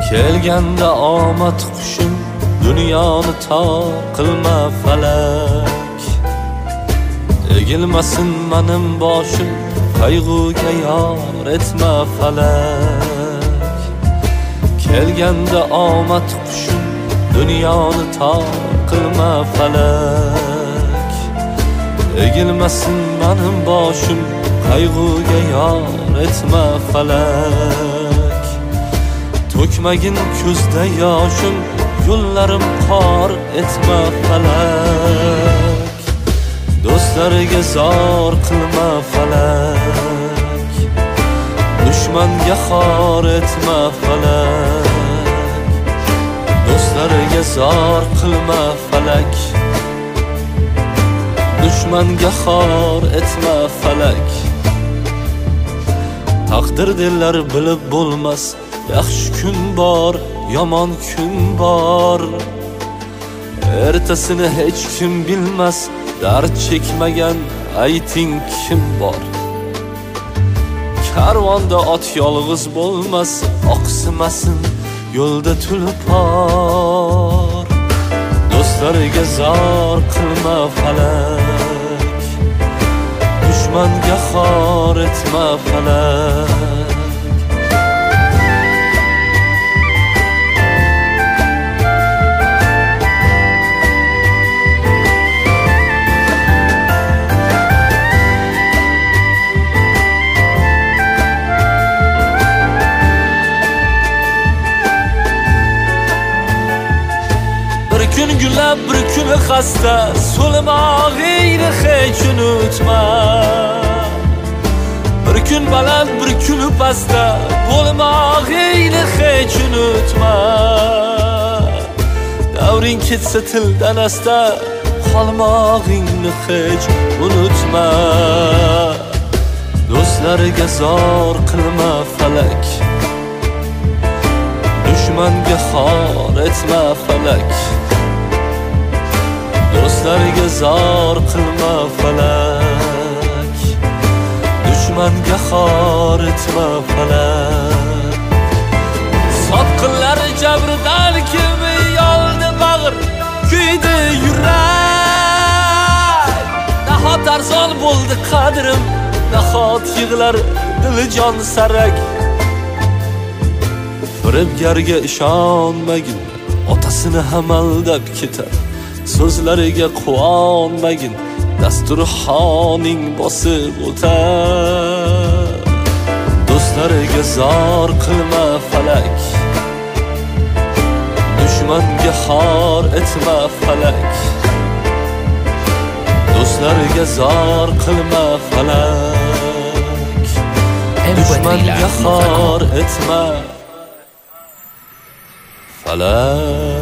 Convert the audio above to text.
Kelganda omad qushim, dunyoni tor qilma falak. Egilmasin menim boshim, qayg'uga yor etma falak. Kelganda omad qushim, dunyoni tor qilma falak. Egilmasin menim boshim, qayg'uga yor etma falak. To'kmagin ko'zda yoshim, yo'llarim qor etma falak. Do'stlarga zor qilma falak. Dushmanga xor etma falak. Do'stlarga zor qilma falak. Dushmanga xor etma falak. Taqdir derlar bilib bo'lmas, yaxshi kun bor, yomon kun bor. Ertasini hech kim bilmas, dard chekmagan ayting kim bor. Karvonda ot yolg'iz bo'lmas, oqsimasin yo'lda tulpor. Do'stlarga zor qilma falak. Dushmanga xor etma falak. Bir kun gulab, bir kun xasta, so'limog'ingni hech unutma. Bir kun baland, bir kun pastda, bo'lmog'ingni hech unutma. Davring ketsa tildan asta, qolmog'ingni hech unutma. Do'stlarga zor qilma falak. Dushmanga xor etma falak. Do'stlarga zor qilma falak. Dushmanga xor etma falak. Sotqinlar jabridan kimi yoldi bag'ir, kuydi yurak. Nahot arzon bo'ldi qadrim, nahot yig'lar dili jon sarak. Firibgarga ishonmagin, otasini ham aldab ketar. So'zlariga quvonmagin, dasturxoning bosib o'tar. Do'stlarga zor qilma falak. Dushmanga xor etma falak. Do'stlarga zor qilma falak. Dushmanga xor etma falak.